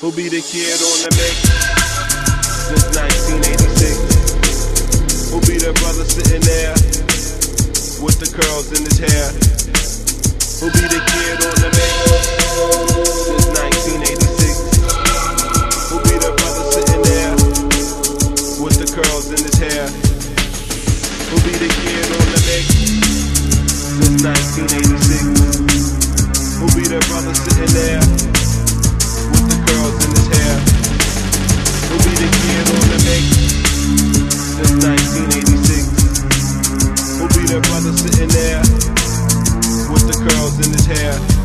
Who'll be the kid on the mix since 1986? Who'll be the brother sitting there with the curls in his hair? Who'll be the kid on the mix since 1986? Who'll be the brother sitting there with the curls in his hair? Who'll be the kid on the mix since 1986? Who'll be the brother sitting there with the curls in his hair? Who'll be the kid on the mix since 1986? Who'll be the brother sitting there with the curls in his hair?